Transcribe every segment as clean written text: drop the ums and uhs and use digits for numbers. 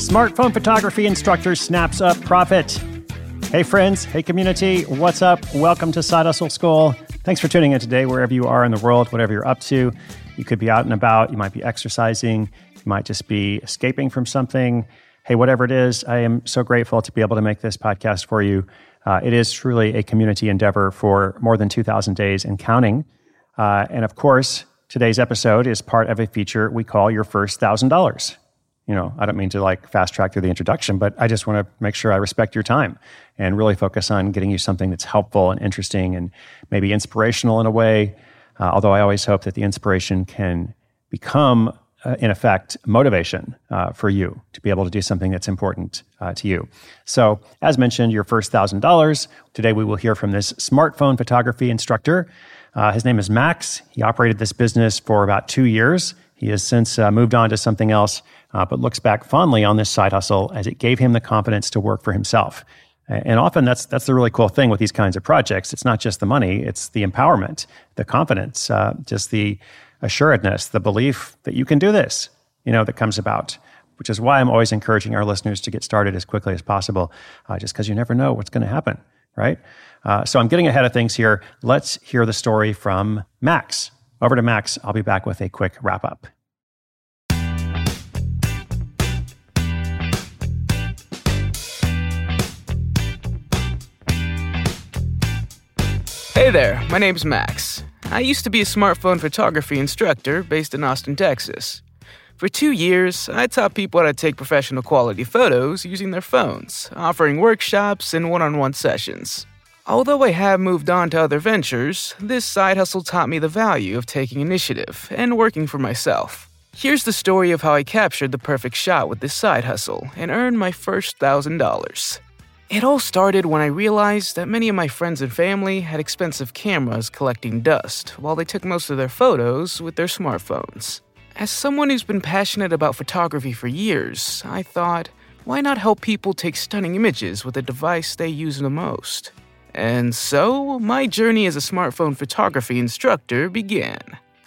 Smartphone photography instructor snaps up profit. Hey friends, hey community, what's up? Welcome to Side Hustle School. Thanks for tuning in today, wherever you are in the world, whatever you're up to. You could be out and about, you might be exercising, you might just be escaping from something. Hey, whatever it is, I am so grateful to be able to make this podcast for you. It is truly a community endeavor for more than 2,000 days and counting. And of course, today's episode is part of a feature we call Your First $1,000. You know, I don't mean to fast track through the introduction, but I just want to make sure I respect your time and really focus on getting you something that's helpful and interesting and maybe inspirational in a way. Although I always hope that the inspiration can become, in effect, motivation for you to be able to do something that's important to you. So, as mentioned, your first $1,000. Today we will hear from this smartphone photography instructor. His name is Max. He operated this business for about 2 years. He has since moved on to something else, but looks back fondly on this side hustle as it gave him the confidence to work for himself. And often that's the really cool thing with these kinds of projects. It's not just the money, it's the empowerment, the confidence, just the assuredness, the belief that you can do this, that comes about, which is why I'm always encouraging our listeners to get started as quickly as possible, just because you never know what's going to happen, right? So I'm getting ahead of things here. Let's hear the story from Max. Over to Max. I'll be back with a quick wrap-up. Hey there, my name's Max. I used to be a smartphone photography instructor based in Austin, Texas. For 2 years, I taught people how to take professional quality photos using their phones, offering workshops and one-on-one sessions. Although I have moved on to other ventures, this side hustle taught me the value of taking initiative and working for myself. Here's the story of how I captured the perfect shot with this side hustle and earned my first $1,000. It all started when I realized that many of my friends and family had expensive cameras collecting dust while they took most of their photos with their smartphones. As someone who's been passionate about photography for years, I thought, why not help people take stunning images with the device they use the most? And so, my journey as a smartphone photography instructor began.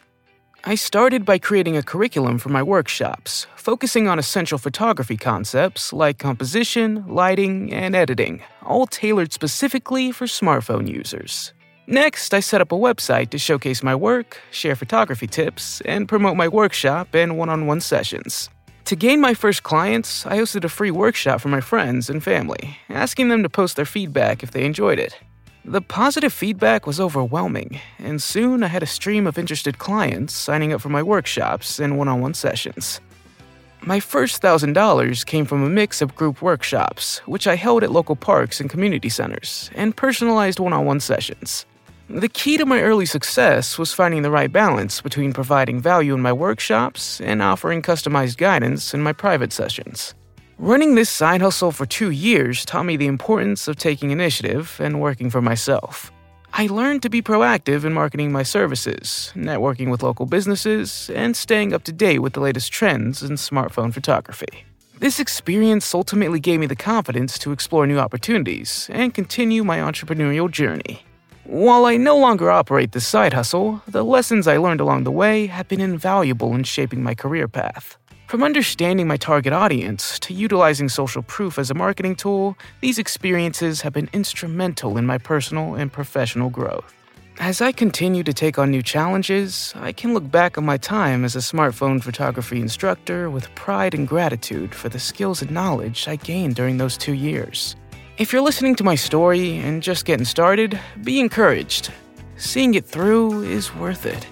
I started by creating a curriculum for my workshops, focusing on essential photography concepts like composition, lighting, and editing, all tailored specifically for smartphone users. Next, I set up a website to showcase my work, share photography tips, and promote my workshop and one-on-one sessions. To gain my first clients, I hosted a free workshop for my friends and family, asking them to post their feedback if they enjoyed it. The positive feedback was overwhelming, and soon I had a stream of interested clients signing up for my workshops and one-on-one sessions. My first $1,000 came from a mix of group workshops, which I held at local parks and community centers, and personalized one-on-one sessions. The key to my early success was finding the right balance between providing value in my workshops and offering customized guidance in my private sessions. Running this side hustle for 2 years taught me the importance of taking initiative and working for myself. I learned to be proactive in marketing my services, networking with local businesses, and staying up to date with the latest trends in smartphone photography. This experience ultimately gave me the confidence to explore new opportunities and continue my entrepreneurial journey. While I no longer operate this side hustle, the lessons I learned along the way have been invaluable in shaping my career path. From understanding my target audience to utilizing social proof as a marketing tool, these experiences have been instrumental in my personal and professional growth. As I continue to take on new challenges, I can look back on my time as a smartphone photography instructor with pride and gratitude for the skills and knowledge I gained during those 2 years. If you're listening to my story and just getting started, be encouraged. Seeing it through is worth it.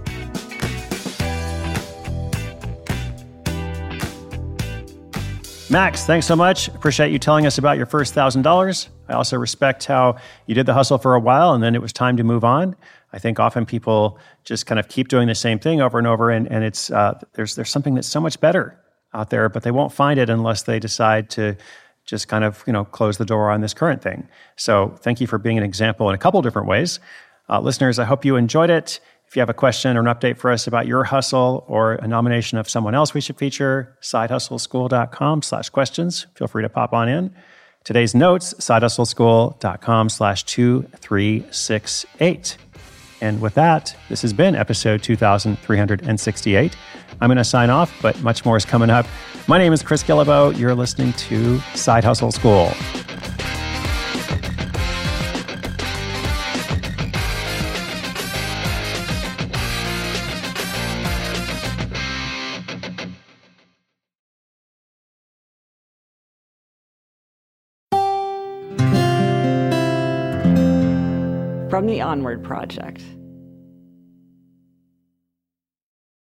Max, thanks so much. Appreciate you telling us about your first $1,000. I also respect how you did the hustle for a while and then it was time to move on. I think often people just kind of keep doing the same thing over and over, and it's there's something that's so much better out there, but they won't find it unless they decide to just kind of, close the door on this current thing. So thank you for being an example in a couple different ways. Listeners, I hope you enjoyed it. If you have a question or an update for us about your hustle or a nomination of someone else we should feature, sidehustleschool.com/questions. Feel free to pop on in. Today's notes, sidehustleschool.com/2368. And with that, this has been episode 2368 I'm going to sign off, but much more is coming up. My name is Chris Guillebeau. You're listening to Side Hustle School. From the Onward Project.